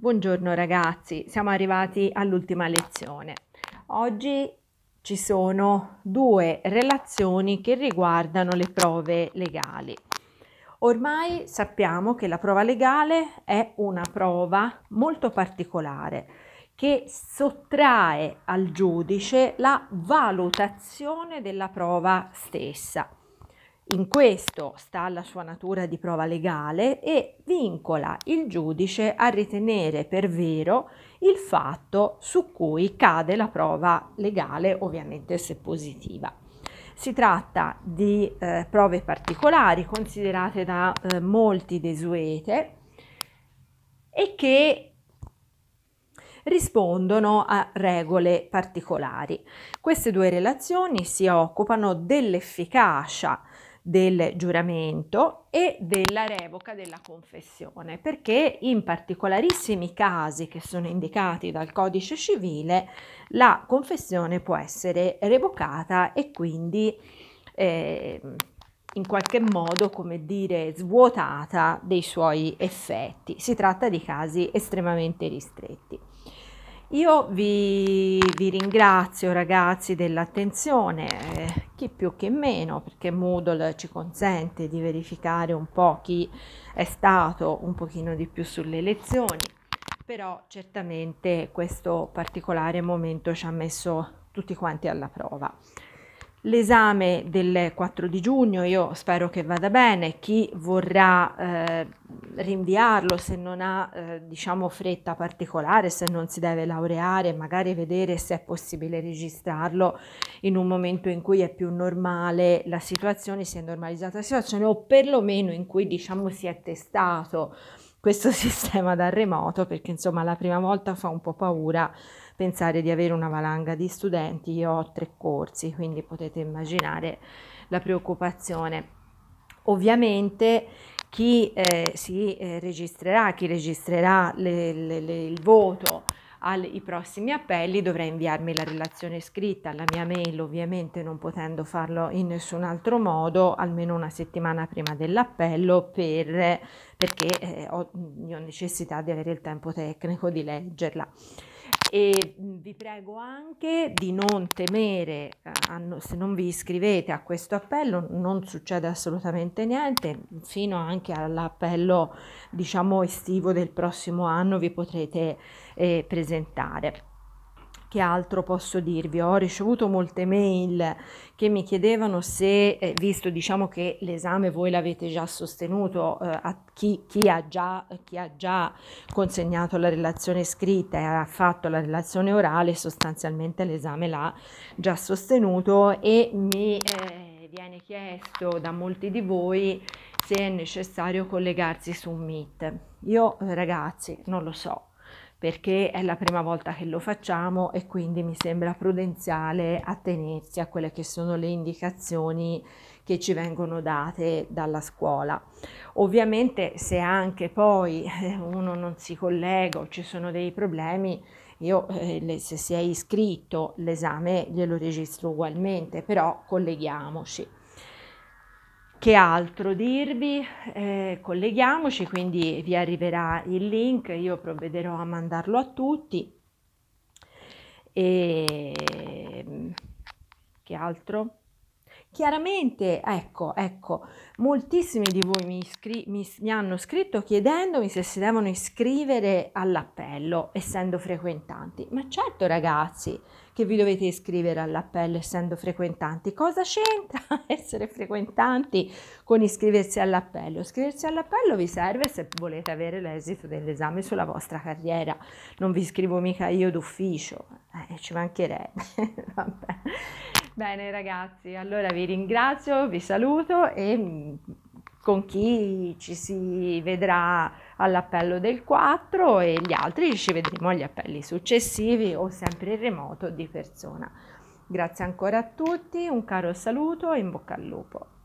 Buongiorno ragazzi, siamo arrivati all'ultima lezione. Oggi ci sono due relazioni che riguardano le prove legali. Ormai sappiamo che la prova legale è una prova molto particolare che sottrae al giudice la valutazione della prova stessa. In questo sta la sua natura di prova legale e vincola il giudice a ritenere per vero il fatto su cui cade la prova legale, ovviamente se positiva. Si tratta di prove particolari considerate da molti desuete e che rispondono a regole particolari. Queste due relazioni si occupano dell'efficacia del giuramento e della revoca della confessione, perché in particolarissimi casi che sono indicati dal codice civile la confessione può essere revocata e quindi in qualche modo, come dire, svuotata dei suoi effetti. Si tratta di casi estremamente ristretti. Io vi ringrazio ragazzi dell'attenzione, chi più chi meno, perché Moodle ci consente di verificare un po' chi è stato un pochino di più sulle lezioni, però certamente questo particolare momento ci ha messo tutti quanti alla prova. L'esame del 4 di giugno io spero che vada bene, chi vorrà rinviarlo se non ha diciamo fretta particolare, se non si deve laureare, magari vedere se è possibile registrarlo in un momento in cui è più normale la situazione, si è normalizzata la situazione o perlomeno in cui diciamo si è testato questo sistema da remoto, perché insomma la prima volta fa un po' paura pensare di avere una valanga di studenti. Io ho 3 corsi, quindi potete immaginare la preoccupazione. Ovviamente chi si registrerà, chi registrerà il voto ai prossimi appelli dovrà inviarmi la relazione scritta alla mia mail, ovviamente non potendo farlo in nessun altro modo, almeno una settimana prima dell'appello perché ho necessità di avere il tempo tecnico di leggerla. E vi prego anche di non temere, se non vi iscrivete a questo appello non succede assolutamente niente, fino anche all'appello diciamo estivo del prossimo anno vi potrete presentare. Che altro posso dirvi? Ho ricevuto molte mail che mi chiedevano se, visto diciamo che l'esame voi l'avete già sostenuto, a chi ha già consegnato la relazione scritta e ha fatto la relazione orale, sostanzialmente l'esame l'ha già sostenuto e mi viene chiesto da molti di voi se è necessario collegarsi su Meet. Io ragazzi non lo so, perché è la prima volta che lo facciamo e quindi mi sembra prudenziale attenersi a quelle che sono le indicazioni che ci vengono date dalla scuola. Ovviamente se anche poi uno non si collega o ci sono dei problemi, io se si è iscritto l'esame glielo registro ugualmente, però colleghiamoci. Che altro dirvi? Colleghiamoci, quindi vi arriverà il link, io provvederò a mandarlo a tutti. E che altro? Chiaramente, ecco, moltissimi di voi mi hanno scritto chiedendomi se si devono iscrivere all'appello essendo frequentanti. Ma certo ragazzi che vi dovete iscrivere all'appello essendo frequentanti. Cosa c'entra essere frequentanti con iscriversi all'appello? Iscriversi all'appello vi serve se volete avere l'esito dell'esame sulla vostra carriera. Non vi iscrivo mica io d'ufficio, ci mancherebbe. Vabbè. Bene ragazzi, allora vi ringrazio, vi saluto e con chi ci si vedrà all'appello del 4 e gli altri ci vedremo agli appelli successivi o sempre in remoto di persona. Grazie ancora a tutti, un caro saluto e in bocca al lupo.